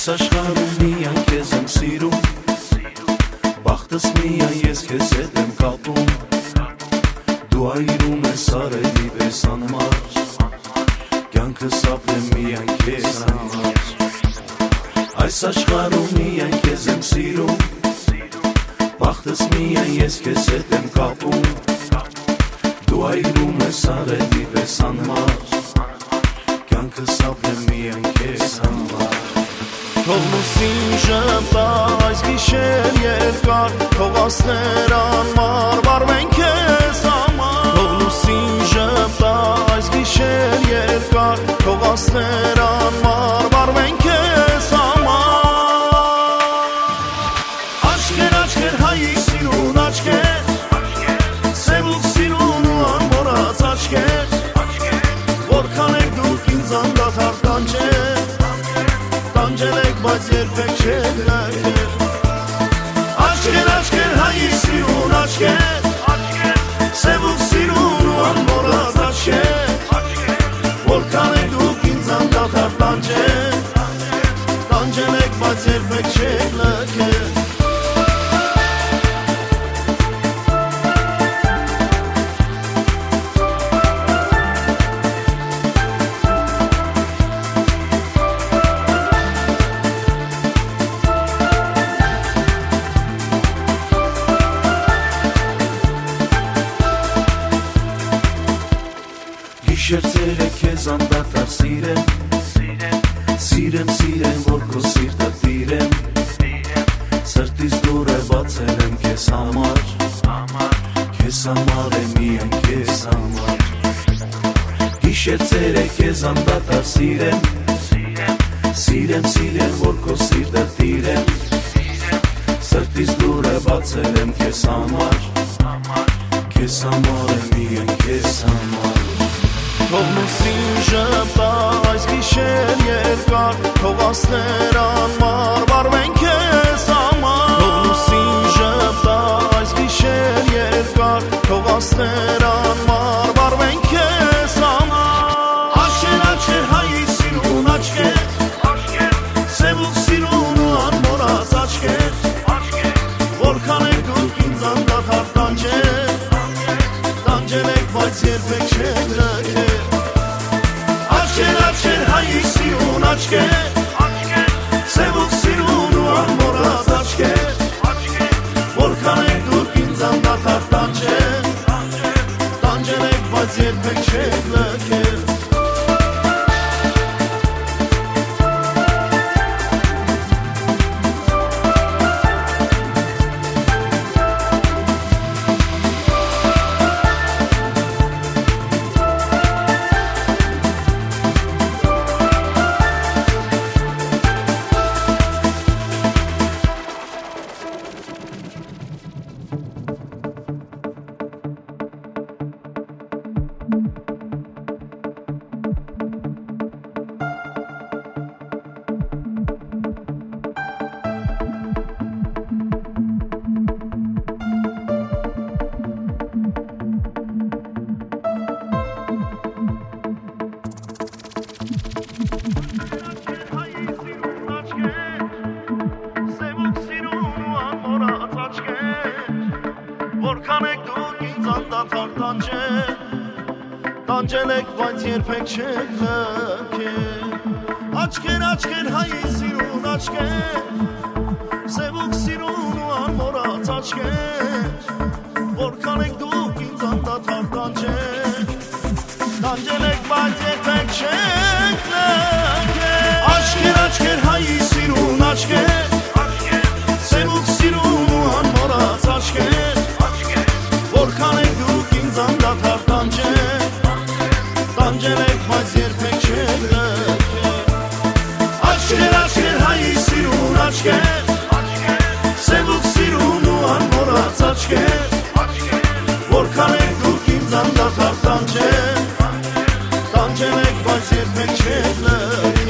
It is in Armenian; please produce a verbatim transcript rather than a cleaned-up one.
Այս աշխարհում միայն քեզ եմ սիրում, բախտս միայն ես քեզ հետ եմ կապում, դու այրում ես արևի պես անմար, կյանքս ապրեմ միայն քեզ համար։ Այս աշխարհում միայն քեզ եմ սիրում, բախտս միայն ես քեզ հետ եմ կապում, դու այրում ես արևի պես անմար, կյանքս ապրեմ միայն քեզ համար։ Թող լուսին ժպտա այս գիշեր երկար, թող ասներ անմար վառվեն քեզ համար։ Թող լուսին ժպտա այս գիշեր երկար, թող ասներ անմար վառվեն քեզ համար։ Աչքեր, աչքեր հայի սիրուն աչքեր, սևուկ սիրուն ու անմոռաց աչքեր, որքան եք դուք ինձ անդադար տանջել, տանջել եք, բայց երբեք չեք լքել։ Աչքեր, աչքեր հայի սիրուն աչքեր, սևուկ սիրուն ու անմոռաց աչքեր, որքան եք դուք ինձ անդադար տանջել, տանջել եք, բայց երբեք չեք լքել։ Գիշերները քեզ անդադար սիրեմ, սիրեմ, սիրեմ, որ քո սիրտը տիրեմ, սրտիս դուռը բացել եմ քեզ համար, քեզ համար եմ միայն քեզ համար։ Գիշերները քեզ անդադար սիրեմ, սիրեմ, սիրեմ, որ քո սիրտը տիրեմ, սրտիս դուռը բացել եմ քեզ համար, քեզ համար եմ միայն քեզ համար։ Թող լուսին ժպտա այս գիշեր երկար, թող ասներ անմար վառվեն քեզ համար։ Թող լուսին ժպտա այս գիշեր երկար, թող ասներ անմար վառվեն քեզ համար։ Աչքեր, աչքեր հայի սիրուն աչքեր, սևուկ սիրուն ու անմոռաց աչքեր, որքան եք դուք ինձ անդադար տանջել, տանջել եք, բայց երբեք չեք լքել։ Աչքեր, աչքեր հայի սիրուն աչքեր, սևուկ սիրուն ու անմոռաց աչքեր, որքան եք դուք ինձ անդադար տանջել, տանջել եք, բայց երբեք չեք լքել։ Որքան եք դուք ինձ անդադար տանջել, տանջել եք, բայց երբեք չեք լքել։ Աչքեր, աչքեր հայի սիրուն աչքեր, սևուկ սիրուն ու անմոռաց աչքեր, որքան եք դուք ինձ անդադար տանջել, տանջել եք, բայց երբեք չեք լքել։ Աչքեր, աչքեր հայի սիրուն աչքեր, սևուկ սիրուն ու անմոռաց աչքեր, որքան եք դուք ինձ անդադար տանջել, տանջել եք, բայց երբեք չեք լքել։ Աչքեր, աչքեր հայի սիրուն աչքեր, սևուկ սիրուն ու անմոռաց աչքեր, որքան եք դուք ինձ անդադար տանջել, տանջել եք, բայց երբեք չեք լքել։